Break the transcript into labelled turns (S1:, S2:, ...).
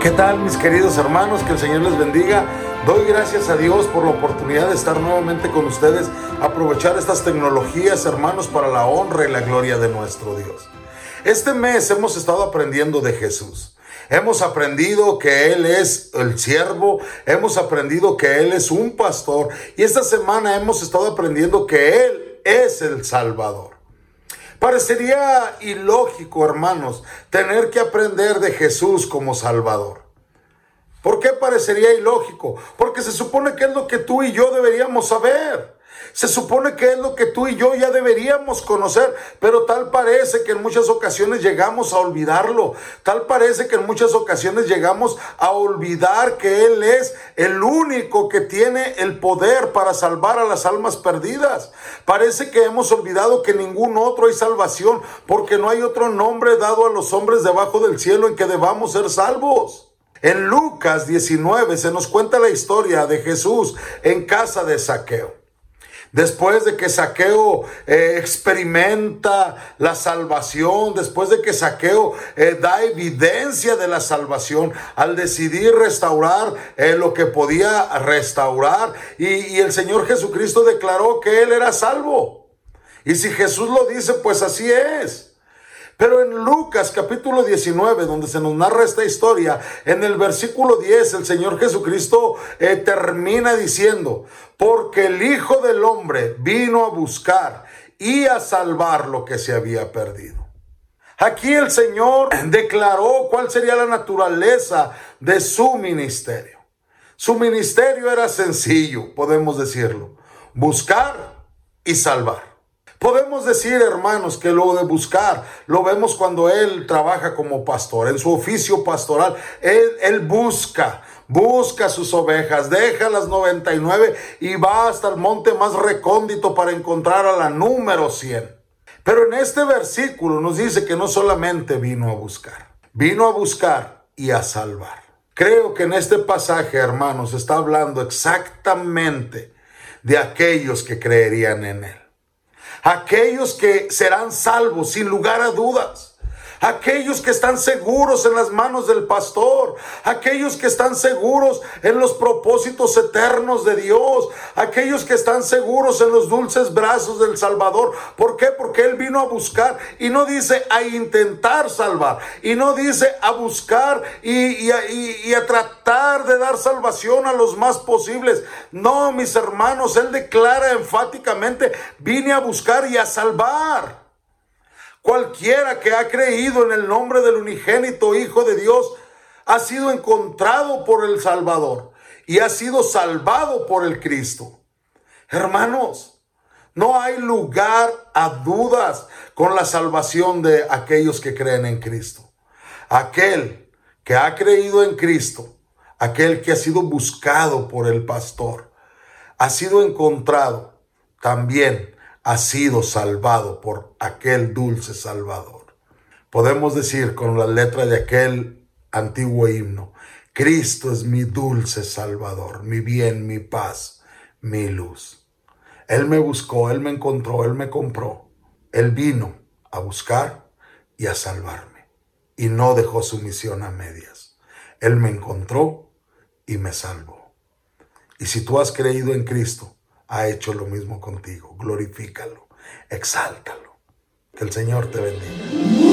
S1: ¿Qué tal, mis queridos hermanos? Que el Señor les bendiga. Doy gracias a Dios por la oportunidad de estar nuevamente con ustedes, aprovechar estas tecnologías, hermanos, para la honra y la gloria de nuestro Dios. Este mes hemos estado aprendiendo de Jesús. Hemos aprendido que Él es el siervo, hemos aprendido que Él es un pastor, y esta semana hemos estado aprendiendo que Él es el Salvador. Parecería ilógico, hermanos, tener que aprender de Jesús como Salvador. ¿Por qué parecería ilógico? Porque se supone que es lo que tú y yo deberíamos saber. Se supone que es lo que tú y yo ya deberíamos conocer, pero tal parece que en muchas ocasiones llegamos a olvidarlo. Tal parece que en muchas ocasiones llegamos a olvidar que Él es el único que tiene el poder para salvar a las almas perdidas. Parece que hemos olvidado que en ningún otro hay salvación, porque no hay otro nombre dado a los hombres debajo del cielo en que debamos ser salvos. En Lucas 19 se nos cuenta la historia de Jesús en casa de Zaqueo. Después de que Zaqueo experimenta la salvación, después de que Zaqueo da evidencia de la salvación al decidir restaurar lo que podía restaurar, y el Señor Jesucristo declaró que él era salvo. Y si Jesús lo dice, pues así es. Pero en Lucas capítulo 19, donde se nos narra esta historia, en el versículo 10, el Señor Jesucristo termina diciendo: porque el Hijo del Hombre vino a buscar y a salvar lo que se había perdido. Aquí el Señor declaró cuál sería la naturaleza de su ministerio. Su ministerio era sencillo, podemos decirlo: buscar y salvar. Podemos decir, hermanos, que lo de buscar lo vemos cuando Él trabaja como pastor. En su oficio pastoral, Él busca sus ovejas, deja las 99 y va hasta el monte más recóndito para encontrar a la número 100. Pero en este versículo nos dice que no solamente vino a buscar y a salvar. Creo que en este pasaje, hermanos, está hablando exactamente de aquellos que creerían en Él. Aquellos que serán salvos sin lugar a dudas. Aquellos que están seguros en las manos del pastor. Aquellos que están seguros en los propósitos eternos de Dios. Aquellos que están seguros en los dulces brazos del Salvador. ¿Por qué? Porque Él vino a buscar, y no dice a intentar salvar, y no dice a buscar y a tratar de dar salvación a los más posibles. No, mis hermanos, Él declara enfáticamente: vine a buscar y a salvar. Cualquiera que ha creído en el nombre del unigénito Hijo de Dios ha sido encontrado por el Salvador y ha sido salvado por el Cristo. Hermanos, no hay lugar a dudas con la salvación de aquellos que creen en Cristo. Aquel que ha creído en Cristo, aquel que ha sido buscado por el pastor, ha sido encontrado, también ha sido salvado por aquel dulce Salvador. Podemos decir con la letra de aquel antiguo himno: Cristo es mi dulce Salvador, mi bien, mi paz, mi luz. Él me buscó, Él me encontró, Él me compró. Él vino a buscar y a salvarme, y no dejó su misión a medias. Él me encontró y me salvó. Y si tú has creído en Cristo, ha hecho lo mismo contigo. Glorifícalo, exáltalo. Que el Señor te bendiga.